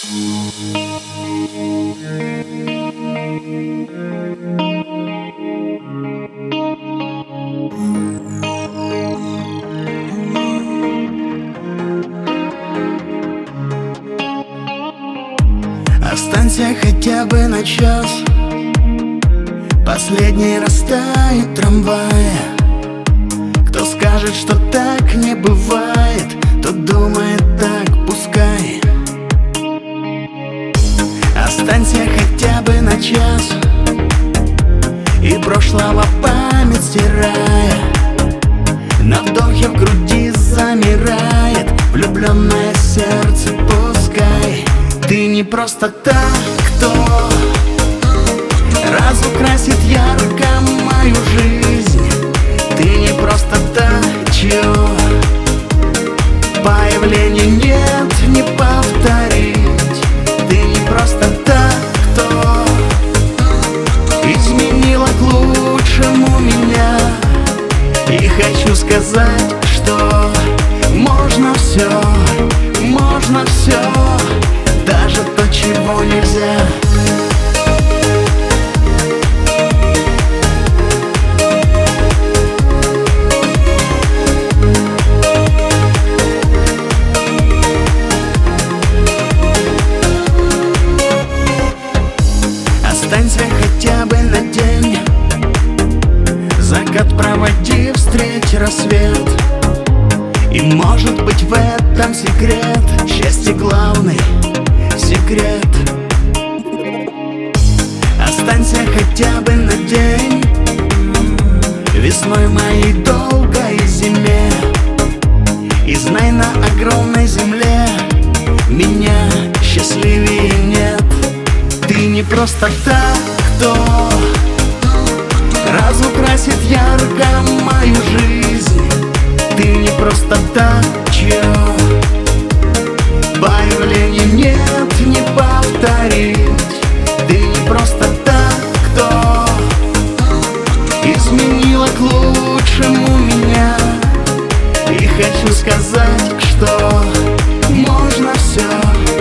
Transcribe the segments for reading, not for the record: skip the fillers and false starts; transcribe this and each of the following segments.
Останься хотя бы на час. Последний растает трамвая. Кто скажет, что так не бывает, тот думает так, пускай. Останься хотя бы на час, и прошлого память стирая. На вдохе в груди замирает влюбленное сердце, пускай. Ты не просто так, кто разукрасит ярко мою жизнь. Ты не просто так, чье появление нет не повторить. Ты не просто так, кто изменила к лучшему меня. И хочу сказать, что можно все, даже то, чего нельзя. Останься хотя бы на день, закат проводи, встреть рассвет. И может быть в этом секрет, счастье главный секрет. Останься хотя бы на день, весной моей долгой зиме. И знай, на огромной земле меня счастливее нет. Ты не просто так, кто разукрасит ярко мою жизнь. Ты не просто так, чье появление нет не повторить. Ты не просто так, кто изменила к лучшему меня. И хочу сказать, что можно все,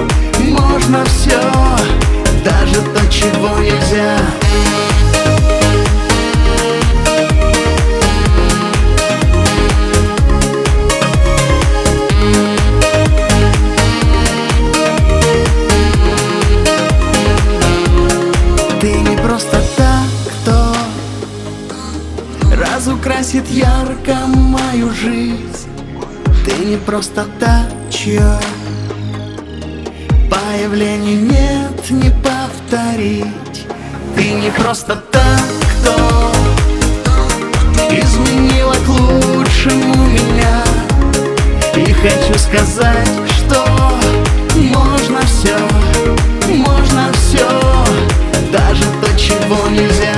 даже то, чего нельзя. Ты не просто так, кто разукрасит ярко мою жизнь. Ты не просто так, чье появление нет не повторить. Ты не просто так, кто изменила к лучшему меня. И хочу сказать, что можно все, даже то, чего нельзя.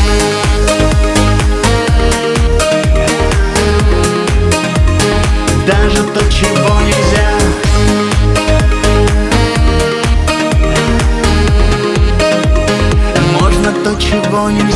Даже то, чего нельзя. Можно то, чего нельзя.